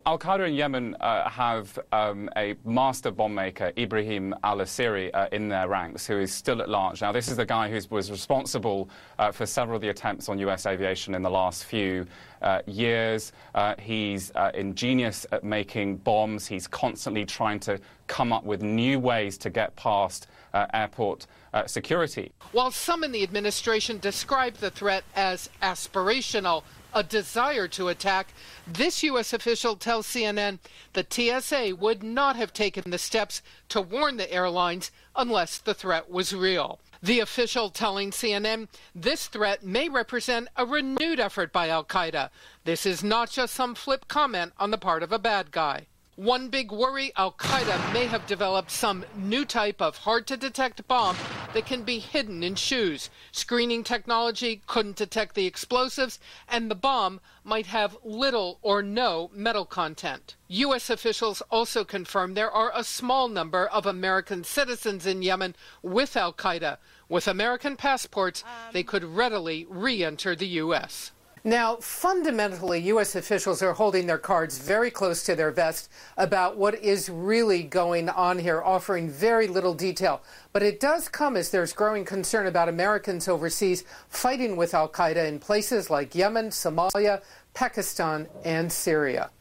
Al-Qaeda in Yemen have a master bomb maker, Ibrahim al-Asiri, in their ranks, who is still at large. Now, this is the guy who was responsible for several of the attempts on U.S. aviation in the last few years. He's ingenious at making bombs. He's constantly trying to come up with new ways to get past airport security. While some in the administration describe the threat as aspirational, a desire to attack, this U.S. official tells CNN the TSA would not have taken the steps to warn the airlines unless the threat was real. The official telling CNN this threat may represent a renewed effort by al-Qaeda. This is not just some flip comment on the part of a bad guy. One big worry, al-Qaeda may have developed some new type of hard-to-detect bomb that can be hidden in shoes. Screening technology couldn't detect the explosives, and the bomb might have little or no metal content. U.S. officials also confirmed there are a small number of American citizens in Yemen with al-Qaeda. With American passports, they could readily re-enter the U.S. Now, fundamentally, U.S. officials are holding their cards very close to their vest about what is really going on here, offering very little detail. But it does come as there's growing concern about Americans overseas fighting with al-Qaeda in places like Yemen, Somalia, Pakistan, and Syria.